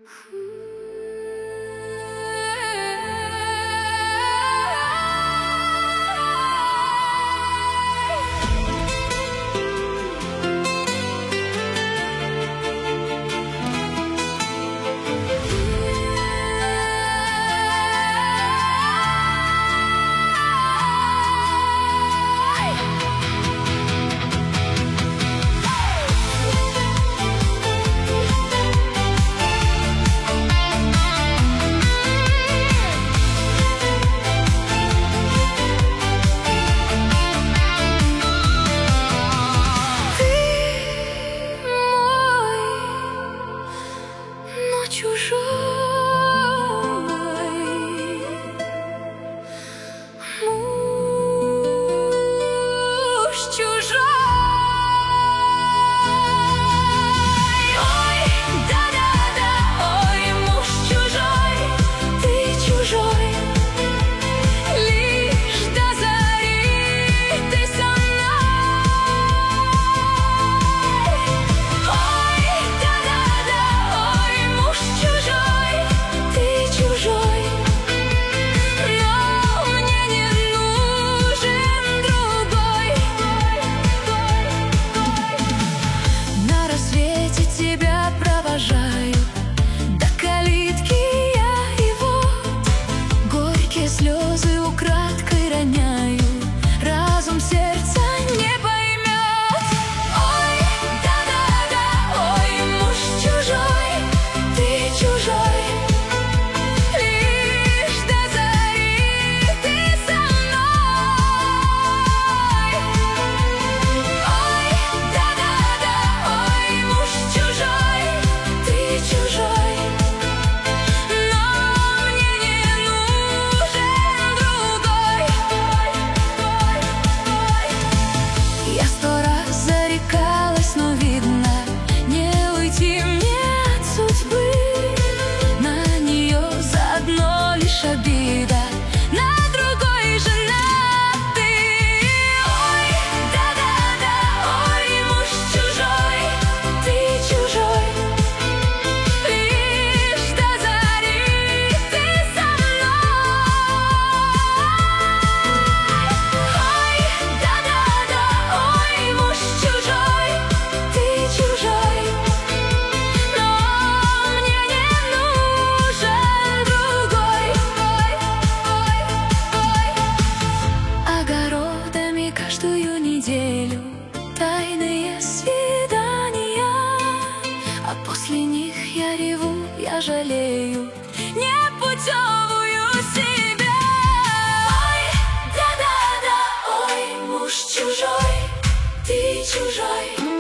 Чужой, муж чужой. Ой, да-да-да, ой, муж чужой, ты чужой. Лишь до зари ты со мной. Ой, да-да-да, ой, муж чужой, ты чужой. Но мне не нужен другой. На рассвете тебя провожаю, до калитки я его. Горькие слезы украдкой роняю, разум сердца не поймет. Ой, да-да-да, ой, муж чужой, ты чужой. Лишь до зари ты со мной. Ой, да-да-да, ой, муж чужой, ты чужой. Но мне не нужен другой. Я 100 раз зарекалась, но видно, не уйти мне от судьбы. На нее заодно лишь обида, на другой женаты. Ой, да-да-да, ой, муж чужой, ты чужой. Лишь до зари ты со мной. Ой, да-да-да, ой, муж чужой, ты чужой. Но мне не нужен другой. Огородами каждую неделю тайные свидания, а после них я реву, я жалею непутевую себя. Ой, да-да-да, ой, муж чужой, ты чужой.